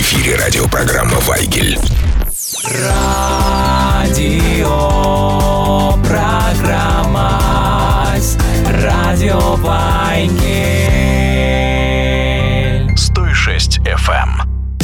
эфире радиопрограмма «Вайгель». Радиопрограмма «Радио Вайгель». 106 FM.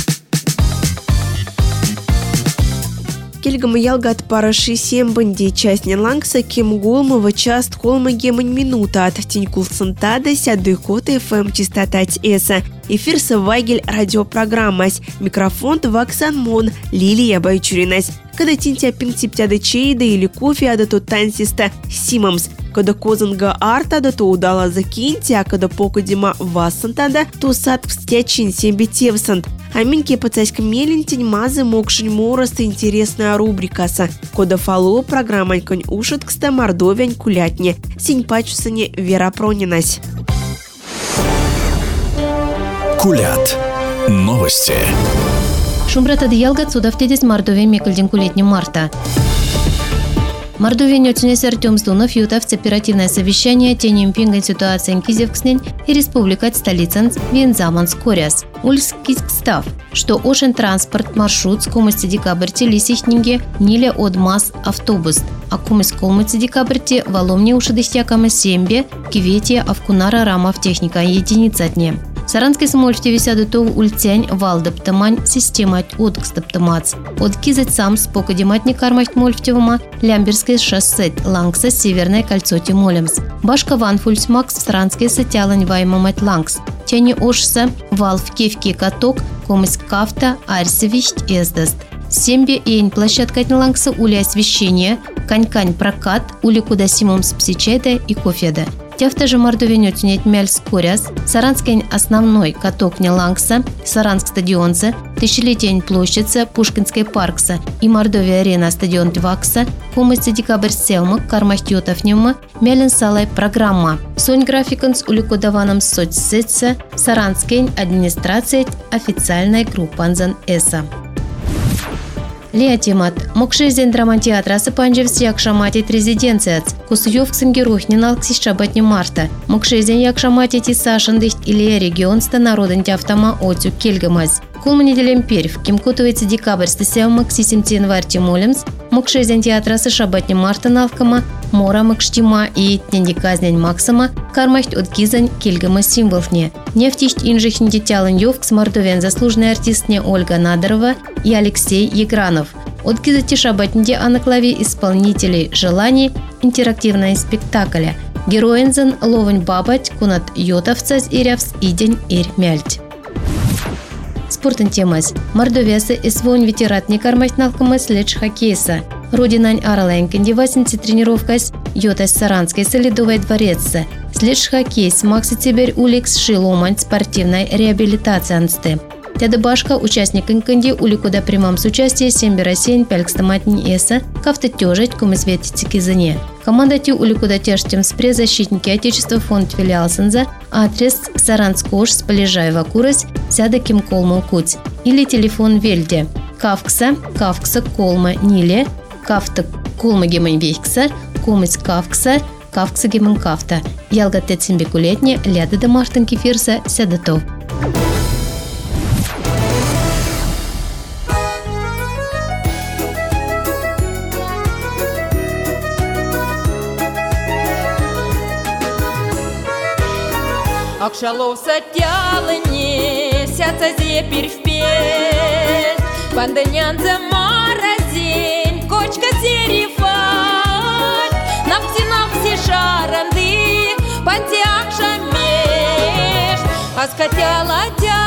Кельгам ялгат параши сембанди частня лангса кем голмова част холма гемань минута от тинькул сантада сяды кота ФМ чистотать эса. Эфир Вайгель радиопрограммась. Микрофон Ваксан Мон, Лилия Байчуринась. Когда тинтя пинтиптя да чейда или кофе, а да то тансиста Симамс. Когда козанга арта, да то удала закиньте, а когда покудима вассантада, то сад встячин себе тевсант. А минки пацаська мелентень мазы мокшень мороста интересная рубрикаса. Кода фало программань конь ушаткста мордовянь кулятне. Синь пачусане Вера Пронинась. Кулят. Новости. Шумбрата дьялгат судавтедис Мордовия мекальдин кулетни марта. Мордовия нётюнес Артем Сдунов ютавц оперативное совещание тенем пинган ситуацией кизевкснен и республикат столицанц Вензаманс Коряс. Ульскистав, что ошен транспорт маршрут с комости декабрьте лисихнинге ниле одмаз автобус, а комость колмыци декабрьте валомне ушадыштякама сембе киветия авкунара рамав техника единица дне. Саранской смольфте висяду то ульцянь валдаптамань система откстаптамац. Откизать сам с покодиматни кармать мольфтевома лямберское шоссе лангса северное кольцо тимолемс. Башка ванфульс макс саранское сатялань ваймамать лангс. Тяни ошса вал в кевке каток комыс кафта арсевищ эздаст. Сембе эйн площадка лангса ули освещение, кань-кань прокат, ули куда симомс псичеда и кофеда. Тяфта же Мордовия тюнять мяльс Коряс, Саранский основной каток не лангса, Саранск стадионца, Тысячелетие площадца, Пушкинской паркса и Мордовия арена стадион Двакса, комысти декабрь селмак, кармахтьотов нема, мялен салай программа. Сонь графиканс уликодаваном соцсетца, Саранской администрация официальная группа Анзан Эса. Леотимат. Мокшезен драматеатра сапанжевс якшаматит резиденциац. Кусуёвксен герухнин алксис шабатни марта. Мокшезен якшаматит и сашандыхт или регионста народен тяфтама отю кельгамаз. Кулма неделем перв, кем котуется декабрь стасяв максисим январь тимолемс, мокшезен театра сашабатни марта налкама, мора макштима и тнендиказнянь максама, кармахт от кизань кельгама символфне. Нефтищ инжихни детялан ёвкс мордовен заслуженный артистне Ольга Надарова и Алексей Егранов. От кизати шабатнде анаклаве исполнителей желаний интерактивная спектакля. Героинзен ловань бабать кунат йотовцаз ирявс идень ир мяльть. Спортын темас. Мордовиясы эсвон ветератни кармать налкамас лечь хоккейса. Родинань аралайнканди васенцы тренировкась йотас Саранской солидовой дворецса. Следж хоккейс макси теперь уликс шиломань спортивной реабилитации ансты. Тядыбашка участник инканди уликуда примам с участия сембера сень пялькстаматни эса кафта тёжать комисветицы кизане. Команда тю уликуда тяжтем спре защитники Отечества фонд филиал Сенза адрес Саранскош Сполежаева Курась сяда ким колма куть или телефон Вельде Кавкса колма Ниле Кафта колма гемань вейкса комис Кавкса гемань кафта ялга тецимбекулетне ляда да мартын кефирса сядатов. Акшалов сатялыне, сятся зепирь впеть, Панданянца маразень, кочка серифать, Напси шаранды, панти акшамеш, Аскатяла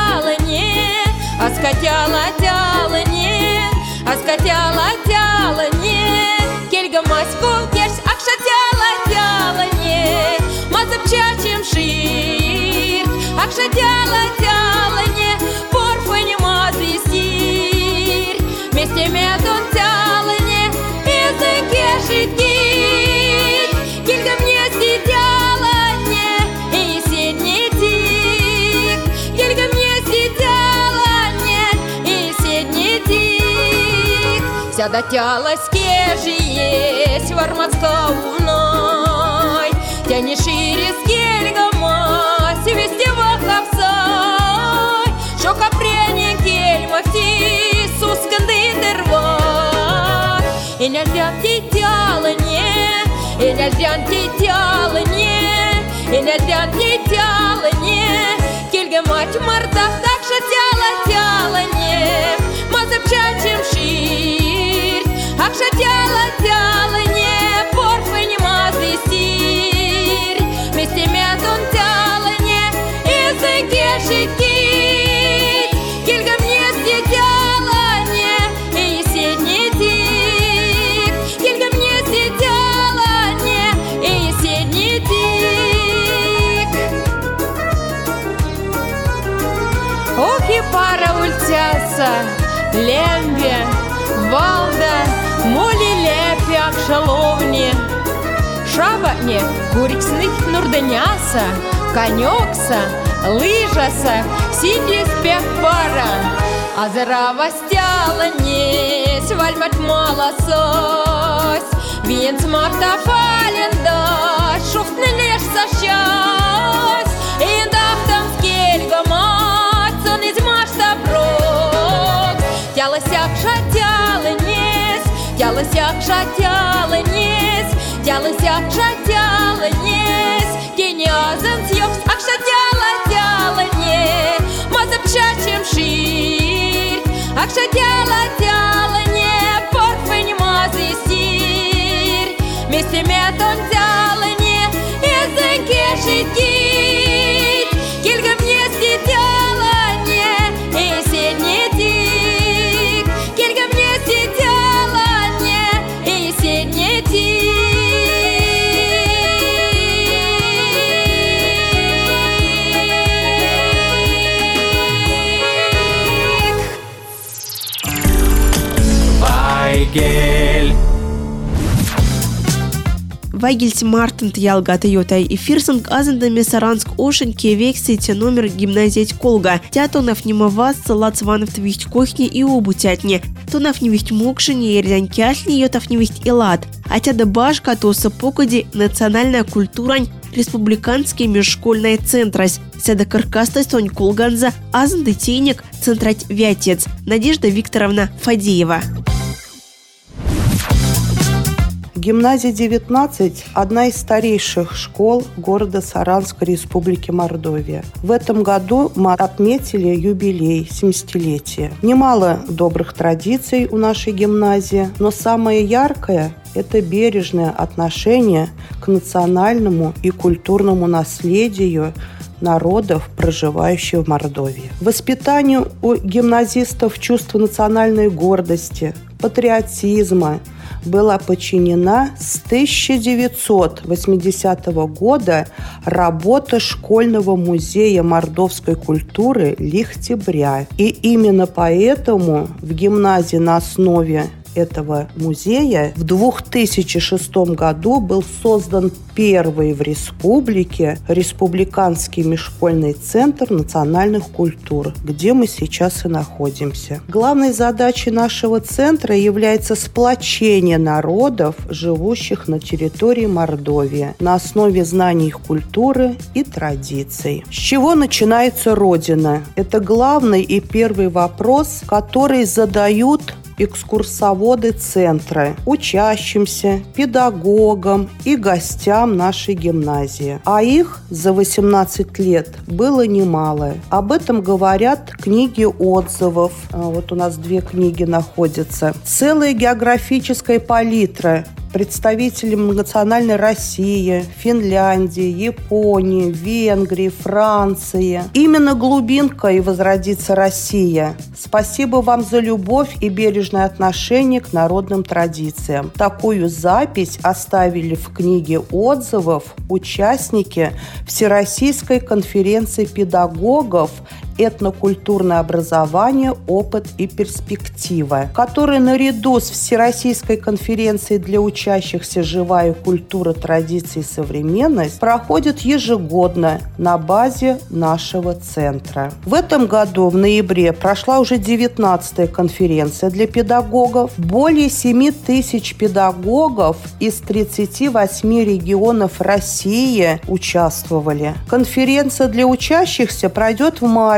тялыне, Кельгамаську кеш акшатяла тялыне, Мазапчачем шир, акшатяла порфань мазыстир, Вместе медон тялыне, языке шитгит, Кельгам не стидялыне, и седни тик, Кельгам не стидялыне, и седни тик. Сяда тялоське же есть вармацка умной, Тяни шире с кельгама, севестева хапсай, Шока пряник кельма в İnerden titialanye, İnerden titialanye, İnerden titialanye. Келге мать мартах так тялanye, мазып чачым шир, акша тялanye, порфень мазы стир, вместе метун тялanye, языке шикит, келге мне стялanye, и седний тик, келге мне стялanye, и седний тик. Ох и пара ультяса, лембе, валда, моли лепяк шаловни. Шабатне, куриксных нурданяса, конёкса, лыжаса, сиди спех пара. Азрава стяланесь, вальмат малосось, венц марта фаленда, шуфтны леш сощась, и дахтам скельгама. Тялысякша тялынес, тялысякша тялынес, тялысякша тялынес. Кенязын съёкс акша тялыне, мазып чачым шир, акша тялыне, порфень мазы стир. Вместе метон тялыне, языке шикит, кельга мне ститялыне, и седний тик. Кельга мне ститялыне, и седний тик. Вайгель. Вайгельс Мартин ялгаты йотай эфирсинг азындаме Саранск ошен кевексите номер гимназиять колга. Тя тонав немавас лацванов твихт кухни и обутятни. Тонав невихт мокшини ерзянь кяхни йотав невихт илат. А тя да башка тоса покоди национальная культурань республиканский межшкольный центрась. Седа каркастась тонь колганза азынды тейник центрать вятец. Надежда Викторовна Фадеева. Гимназия 19 – одна из старейших школ города Саранска, Республики Мордовия. В этом году мы отметили юбилей, 70-летие. Немало добрых традиций у нашей гимназии, но самое яркое – это бережное отношение к национальному и культурному наследию народов, проживающих в Мордовии. Воспитанию у гимназистов чувства национальной гордости, патриотизма была подчинена с 1980 года работа школьного музея мордовской культуры «Лихтебря». И именно поэтому в гимназии на основе этого музея в 2006 году был создан первый в республике республиканский межшкольный центр национальных культур, где мы сейчас и находимся. Главной задачей нашего центра является сплочение народов, живущих на территории Мордовии, на основе знаний их культуры и традиций. С чего начинается Родина? Это главный и первый вопрос, который задают экскурсоводы центра, учащимся, педагогам и гостям нашей гимназии. А их за 18 лет было немало. Об этом говорят книги отзывов. Вот у нас 2 книги находятся. Целая географическая палитра представителей многонациональной России, Финляндии, Японии, Венгрии, Франции. Именно глубинкой возродится Россия. Спасибо вам за любовь и бережное отношение к народным традициям. Такую запись оставили в книге отзывов участники Всероссийской конференции педагогов «Этнокультурное образование. Опыт и перспектива», которая наряду с Всероссийской конференцией для учащихся «Живая культура, традиции и современность» проходит ежегодно на базе нашего центра. В этом году, в ноябре, прошла уже 19-я конференция для педагогов. Более 7 тысяч педагогов из 38 регионов России участвовали. Конференция для учащихся пройдет в марте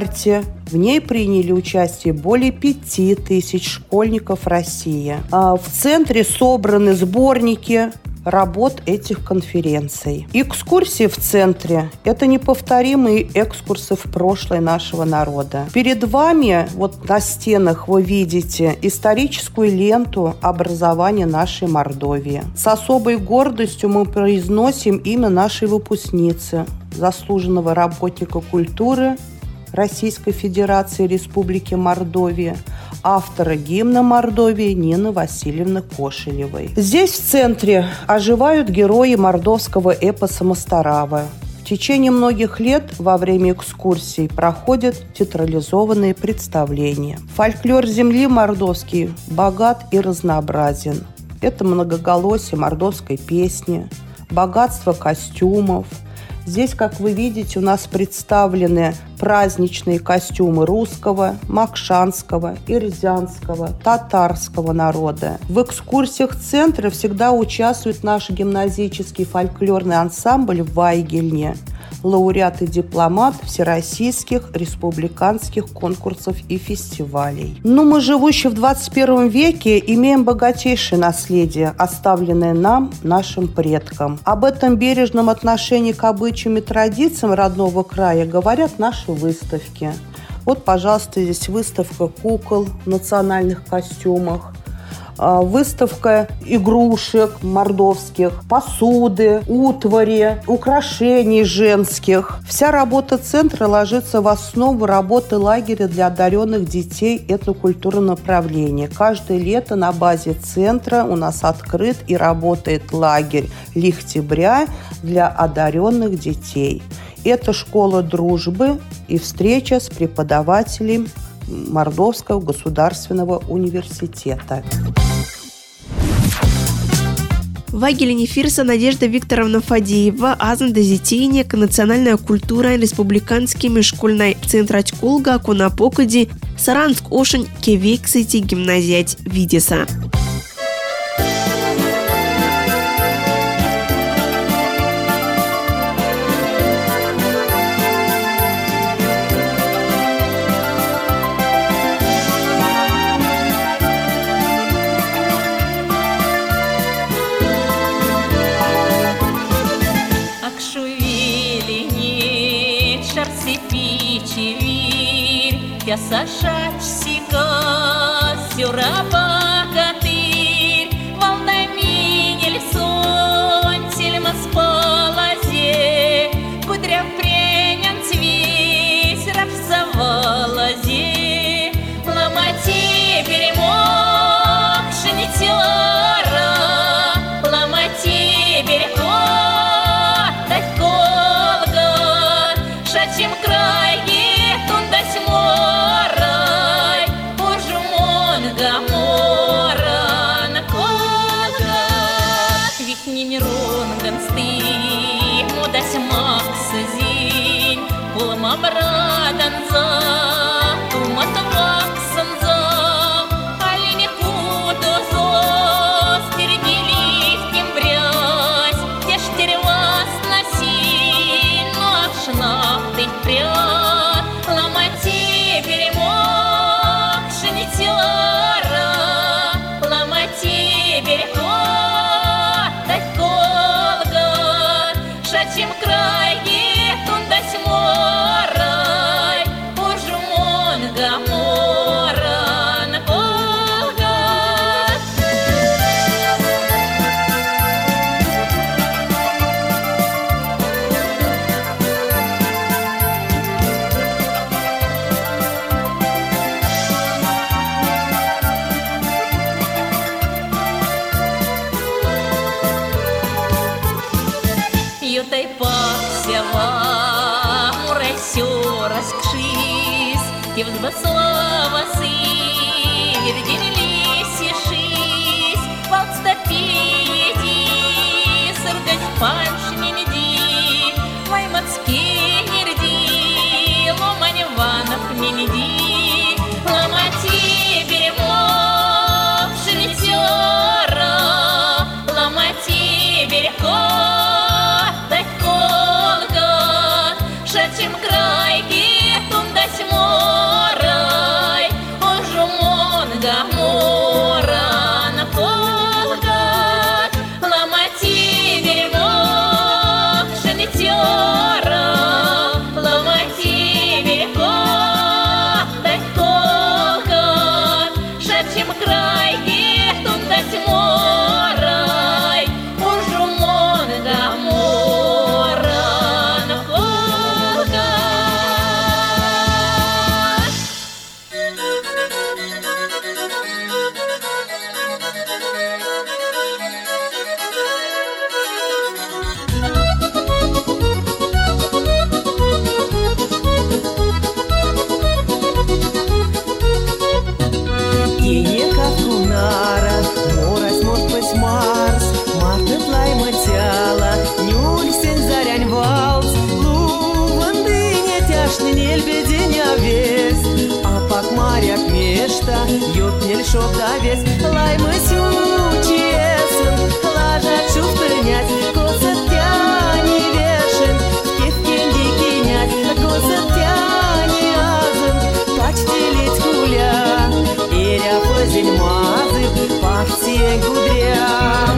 марте в ней приняли участие более 5000 школьников России. В центре собраны сборники работ этих конференций. Экскурсии в центре – это неповторимые экскурсы в прошлое нашего народа. Перед вами вот на стенах вы видите историческую ленту образования нашей Мордовии. С особой гордостью мы произносим имя нашей выпускницы, заслуженного работника культуры Российской Федерации Республики Мордовия, автора гимна Мордовии Нины Васильевны Кошелевой. Здесь в центре оживают герои мордовского эпоса «Мастарава». В течение многих лет во время экскурсий проходят театрализованные представления. Фольклор земли мордовский богат и разнообразен. Это многоголосие мордовской песни, богатство костюмов. Здесь, как вы видите, у нас представлены праздничные костюмы русского, макшанского, ирзянского, татарского народа. В экскурсиях центра всегда участвует наш гимназический фольклорный ансамбль в Вайгельне, лауреат и дипломат всероссийских республиканских конкурсов и фестивалей. Но мы, живущие в 21 веке, имеем богатейшее наследие, оставленное нам, нашим предкам. Об этом бережном отношении к обычаям и традициям родного края говорят наши выставки. Вот, пожалуйста, здесь выставка кукол в национальных костюмах, выставка игрушек мордовских, посуды, утвари, украшений женских. Вся работа центра ложится в основу работы лагеря для одаренных детей этнокультурного направления. Каждое лето на базе центра у нас открыт и работает лагерь «Лихтебря» для одаренных детей. Это школа дружбы и встреча с преподавателем Мордовского государственного университета. В Вайгельне Фирса Надежда Викторовна Фадеева азында зетейнек национальная культура республиканскими школьной центрать Колга Кунапокоди Саранск Ошень Кевексити гимназиять Видеса. Сашач сика сюраба катыр волнаминель сон сельма спалазе кудря пренен цвесь рапсавалазе ломати беремок шинитера ломати беремок дать колга шачим крайе тундась морай ужмон гамора на колга вихнин рунган стый мудась макса зинь кулма браданза тумат ваксанза алине кудозо стердили в тембрясь тештервас носи но ашнах ты прям ломати беремок шинитера ломати беремок дать колга шачим крайе тундась морай ужмон гамора на колга. Ютай паксява мурайсёрас кшис Евдбаслава сы Евдень лисишис Валстапиеди Сыргать панш ненди Ваймацки нерди Ломань ванов ненди Ломати беремок шинитера Ломати берегок шачим крайе тундась морай, ожумон гамора на полгад, ломати берегок шенетера, ломати берегок дать полгад, шепчем крайне тундась морай, ожумон гамора на полгад. Иека кунара, морась морпась Марс, мартет лайма тяла, нюльсен зарянь валс, луванды не тяжны нельбеденя вес, а пак моряк мешта, ют нель шопта вес, лайма сючесен, лажа чуфтынять, косат тяни вешен, кефкен дикинять, косат тяни азен, почти лить куля. Эря позель мазы, пахтен кудря.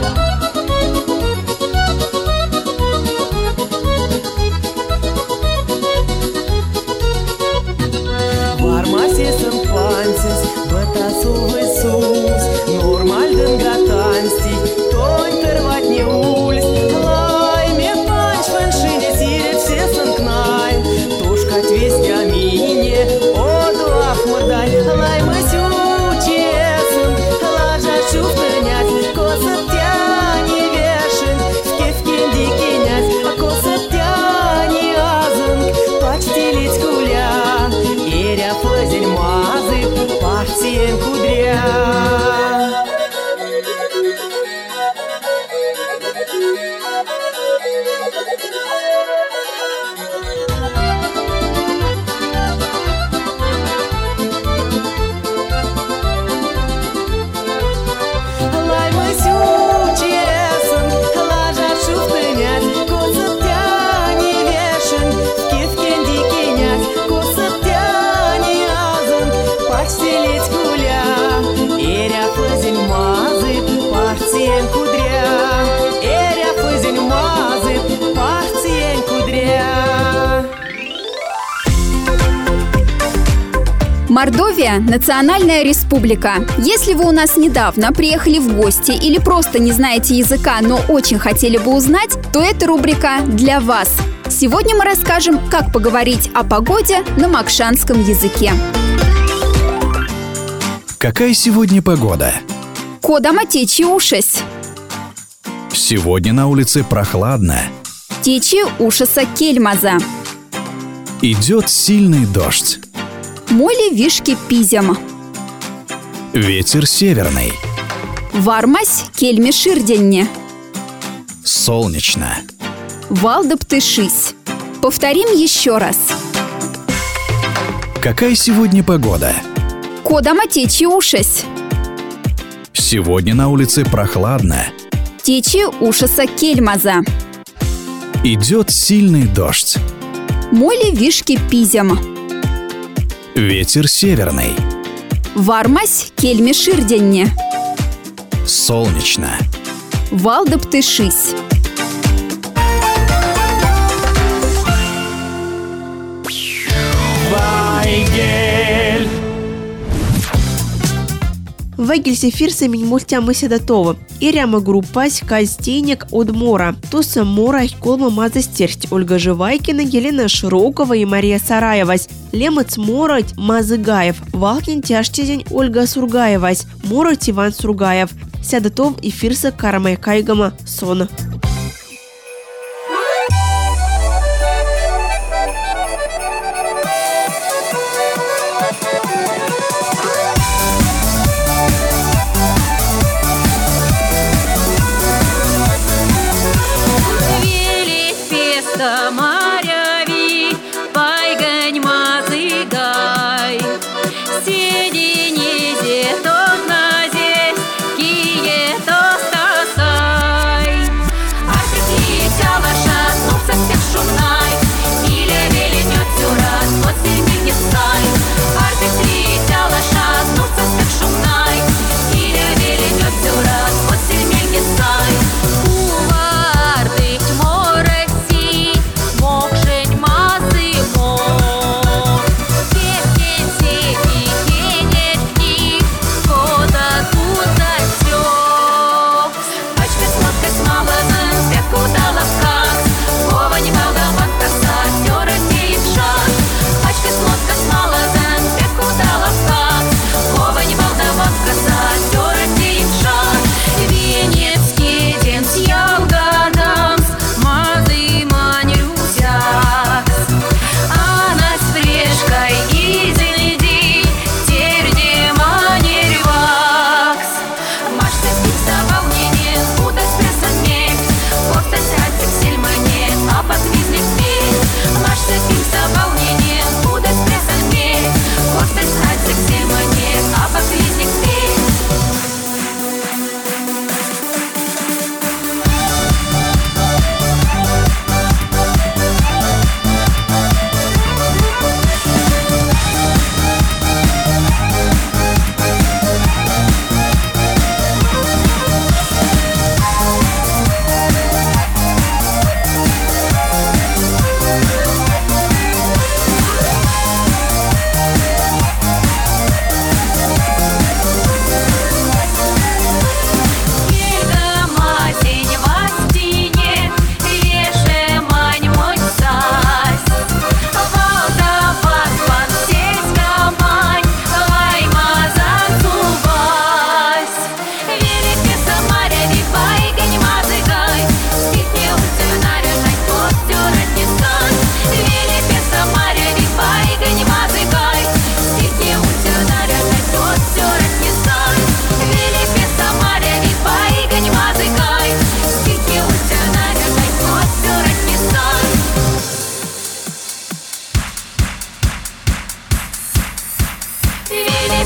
Вармасесен пансис, батасовый сус, нормальден гатансти, тонь тервать не ульс, лайме панч фэншине сирет сесен кнай, тушкать весь камине, оду ахмардай, лайме сючесен, лажа чуфтынять, косат тяни вешен, в кефкен дикинять, а косат тяни азен, почти лить куля, эря позель мазы, пахтен кудря. Лайма сючесен, лажа чуфтынять, косат тяни вешен, в кефкен дикинять, косат тяни азен, почти лить куля, эря позель мазы, пахтен кудря, эря позель мазы, пахтен кудря. Мордовия – национальная республика. Если вы у нас недавно приехали в гости или просто не знаете языка, но очень хотели бы узнать, то эта рубрика для вас. Сегодня мы расскажем, как поговорить о погоде на макшанском языке. Какая сегодня погода? Кодама течи ушась. Сегодня на улице прохладно. Течи ушаса кельмаза. Идет сильный дождь. Моли вишки пизям. Ветер северный. Вармась кельми ширденне. Солнечно. Валдып тышись. Повторим еще раз. Какая сегодня погода? Кодама течи ушась. Сегодня на улице прохладно. Течи ушаса кельмаза. Идет сильный дождь. Моли вишки пизям. Ветер северный. Вармась кельми ширденне. Солнечно. Валдып тышись. Вайгель. Вайгель сефирса миньмультяма седатова. Иряма группась казтейник от мора. Туса мора колма маза стерсть. Ольга Живайкина, Елена Широкова и Мария Сараевась. Лемец морать Мазыгаев. Валкин тяжтезень Ольга Сургаевась. Морать Иван Сургаев. Седатов и фирса Кармай Кайгама Сона. Маряви, пайгань мазыгай, сединизе тот назе, кие то стасай.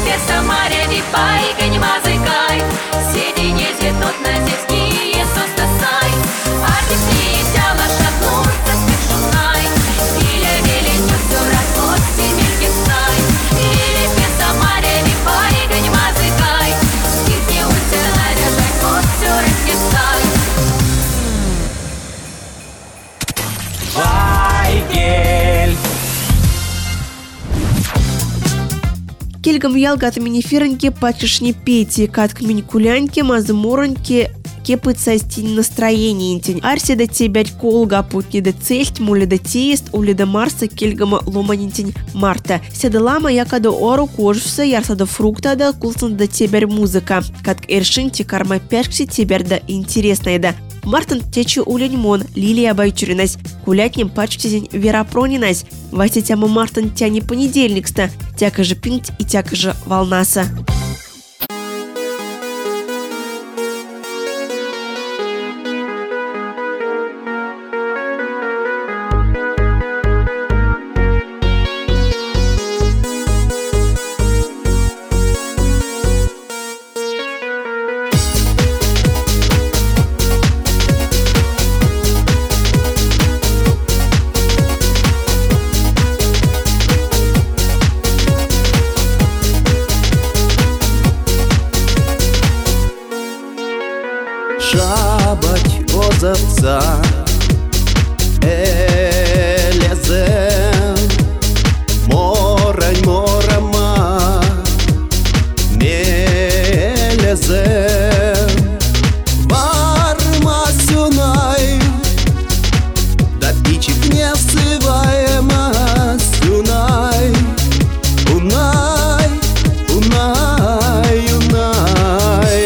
Липе Самаряви пайгань мазыкай, седи не зетнут на зевские состасай, а песни тяла шатнутся спешунай, иля веленю все расход семельки стай. Липе Самаряви пайгань мазыкай, скидни ультела ряжай, кот все разнесай. Вайгель. Кельгам ялга от миниференьки пачешни пети, кат кминькуляньки, мазмураньки, кепыца стень настроение интень. Арси да тебять колга путни да цельть, мули да теест, ули да марса, кельгама ломанинтень марта. Седалама якада ору кожуса, ярса да фрукта да кулсан да тебярь музыка. Кат эршинти карма пяшкси тебярь да интересная да. Мартин течу уляньмон, Лилия Байчуринась, кулятнем пачтизень Верапронинась, Вася тяма Мартин тяни понедельникста, тяка же пинgt и тяка же волнаса. Шабать озовца Элезем Морань морама Мелезем Варма сюнай Да пичек не всываема сюнай Унай, унай, унай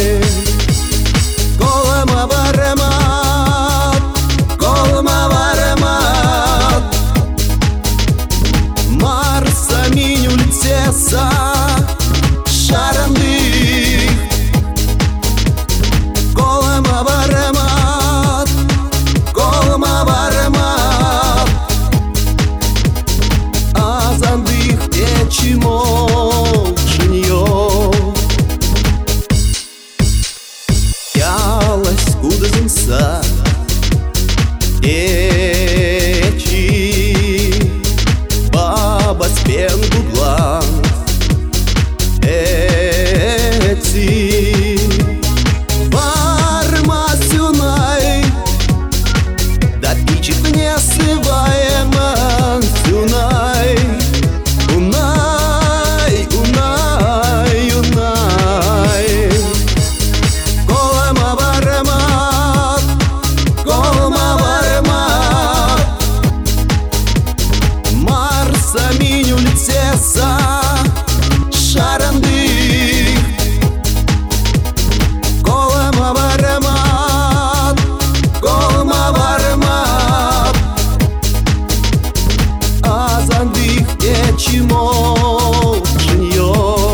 Шарандых Колама варемат Колама варемат Азандых течимо женьё Ялась куда зимса Течи Баба с пенгу глаз Варма сюнай Да пичет не сываема сюнай Унай, унай, унай Колама варемат Колама варемат Марса миню лицеса Шарандых Колама варемат Колама варемат Азандых течимо женьё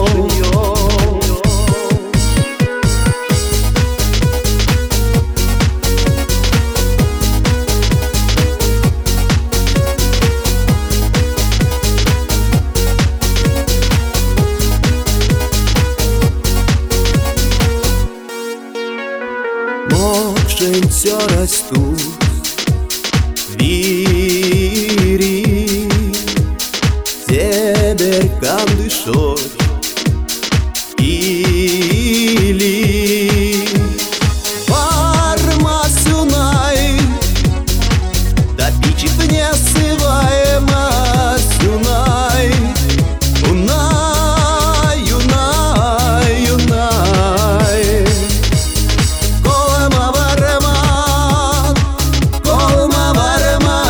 Мокшень все растут Вири Себер кандышот Или Варма сюнай Да пичет не сываема сюнай Унай, унай, унай Колама варемат Колама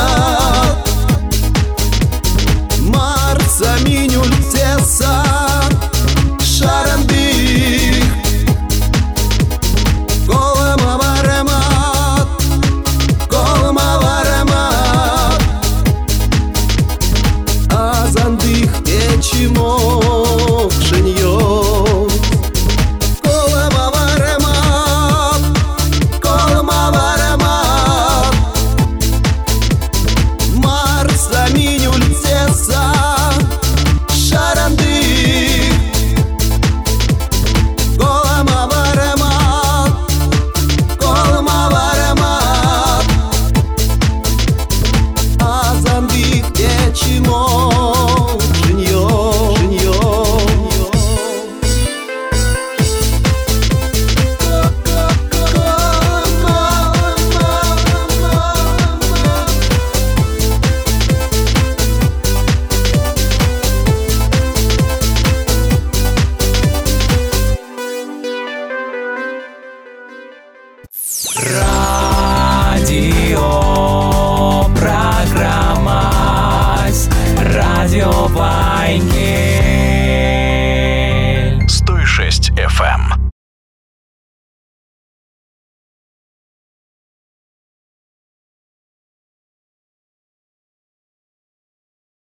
варемат Марса минюль теса войне.